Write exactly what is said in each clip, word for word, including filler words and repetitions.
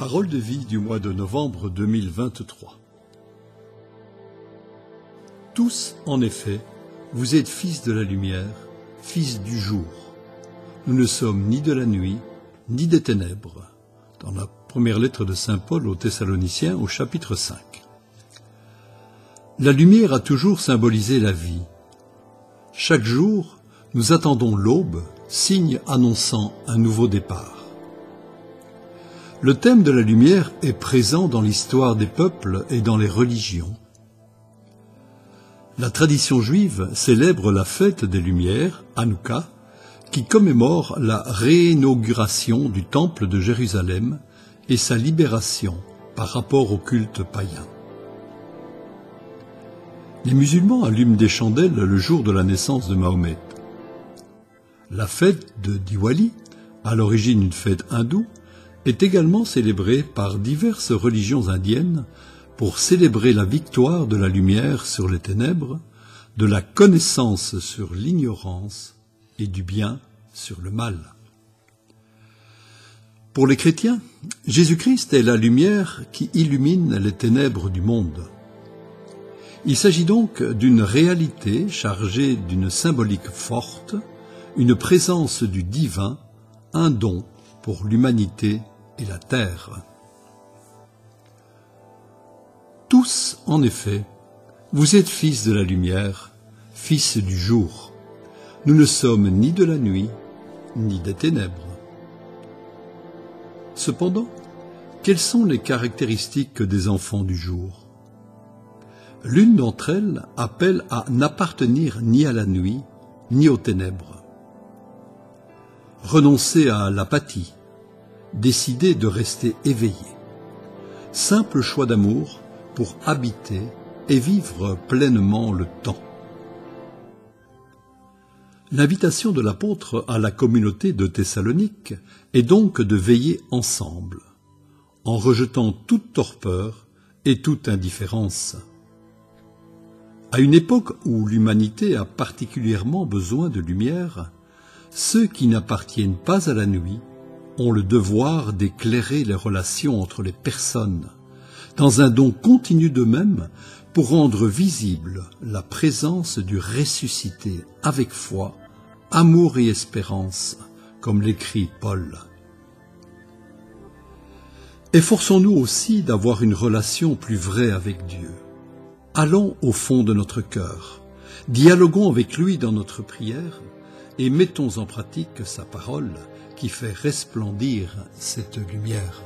Parole de vie du mois de novembre deux mille vingt-trois. Tous, en effet, vous êtes fils de la lumière, fils du jour. Nous ne sommes ni de la nuit, ni des ténèbres. Dans la première lettre de saint Paul aux Thessaloniciens, au chapitre cinq. La lumière a toujours symbolisé la vie. Chaque jour, nous attendons l'aube, signe annonçant un nouveau départ. Le thème de la lumière est présent dans l'histoire des peuples et dans les religions. La tradition juive célèbre la fête des Lumières, Hanouka, qui commémore la réinauguration du temple de Jérusalem et sa libération par rapport au culte païen. Les musulmans allument des chandelles le jour de la naissance de Mahomet. La fête de Diwali, à l'origine une fête hindoue, est également célébrée par diverses religions indiennes pour célébrer la victoire de la lumière sur les ténèbres, de la connaissance sur l'ignorance et du bien sur le mal. Pour les chrétiens, Jésus-Christ est la lumière qui illumine les ténèbres du monde. Il s'agit donc d'une réalité chargée d'une symbolique forte, une présence du divin, un don pour l'humanité et la terre. Tous, en effet, vous êtes fils de la lumière, fils du jour. Nous ne sommes ni de la nuit, ni des ténèbres. Cependant, quelles sont les caractéristiques des enfants du jour? L'une d'entre elles appelle à n'appartenir ni à la nuit, ni aux ténèbres. Renoncer à l'apathie, décider de rester éveillé. Simple choix d'amour pour habiter et vivre pleinement le temps. L'invitation de l'apôtre à la communauté de Thessalonique est donc de veiller ensemble, en rejetant toute torpeur et toute indifférence. À une époque où l'humanité a particulièrement besoin de lumière, ceux qui n'appartiennent pas à la nuit ont le devoir d'éclairer les relations entre les personnes, dans un don continu d'eux-mêmes pour rendre visible la présence du ressuscité avec foi, amour et espérance, comme l'écrit Paul. Efforçons-nous aussi d'avoir une relation plus vraie avec Dieu. Allons au fond de notre cœur, dialoguons avec lui dans notre prière et mettons en pratique sa parole qui fait resplendir cette lumière.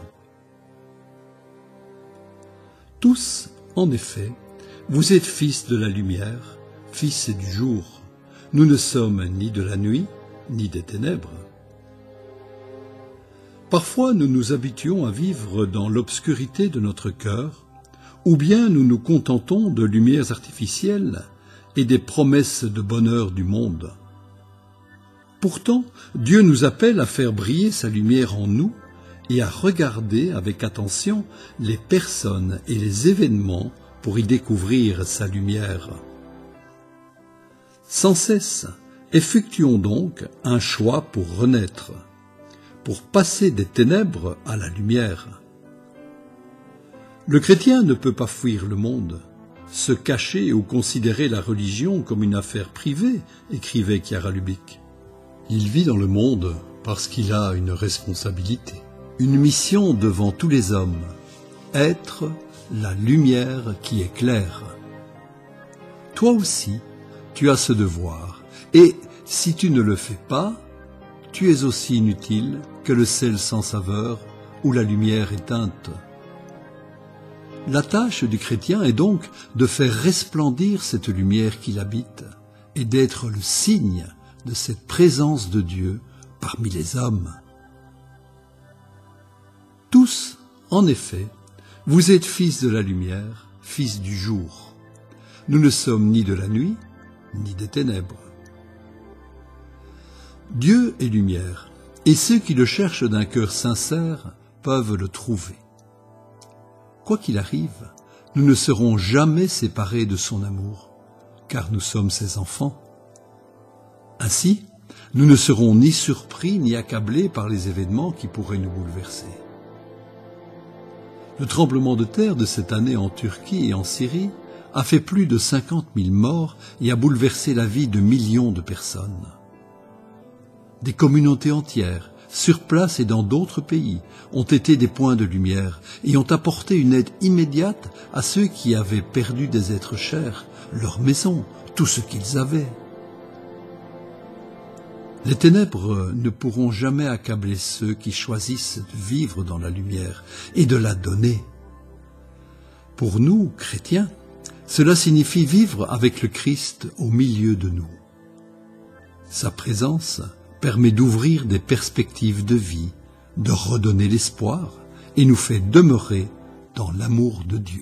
Tous, en effet, vous êtes fils de la lumière, fils du jour. Nous ne sommes ni de la nuit, ni des ténèbres. Parfois, nous nous habituons à vivre dans l'obscurité de notre cœur, ou bien nous nous contentons de lumières artificielles et des promesses de bonheur du monde. Pourtant, Dieu nous appelle à faire briller sa lumière en nous et à regarder avec attention les personnes et les événements pour y découvrir sa lumière. Sans cesse, effectuons donc un choix pour renaître, pour passer des ténèbres à la lumière. Le chrétien ne peut pas fuir le monde, se cacher ou considérer la religion comme une affaire privée, écrivait Chiara Lubich. Il vit dans le monde parce qu'il a une responsabilité, une mission devant tous les hommes, être la lumière qui éclaire. Toi aussi, tu as ce devoir, et si tu ne le fais pas, tu es aussi inutile que le sel sans saveur ou la lumière éteinte. La tâche du chrétien est donc de faire resplendir cette lumière qui l'habite et d'être le signe de cette présence de Dieu parmi les hommes. Tous, en effet, vous êtes fils de la lumière, fils du jour. Nous ne sommes ni de la nuit, ni des ténèbres. Dieu est lumière, et ceux qui le cherchent d'un cœur sincère peuvent le trouver. Quoi qu'il arrive, nous ne serons jamais séparés de son amour, car nous sommes ses enfants. Ainsi, nous ne serons ni surpris ni accablés par les événements qui pourraient nous bouleverser. Le tremblement de terre de cette année en Turquie et en Syrie a fait plus de cinquante mille morts et a bouleversé la vie de millions de personnes. Des communautés entières, sur place et dans d'autres pays, ont été des points de lumière et ont apporté une aide immédiate à ceux qui avaient perdu des êtres chers, leurs maisons, tout ce qu'ils avaient. Les ténèbres ne pourront jamais accabler ceux qui choisissent de vivre dans la lumière et de la donner. Pour nous, chrétiens, cela signifie vivre avec le Christ au milieu de nous. Sa présence permet d'ouvrir des perspectives de vie, de redonner l'espoir et nous fait demeurer dans l'amour de Dieu.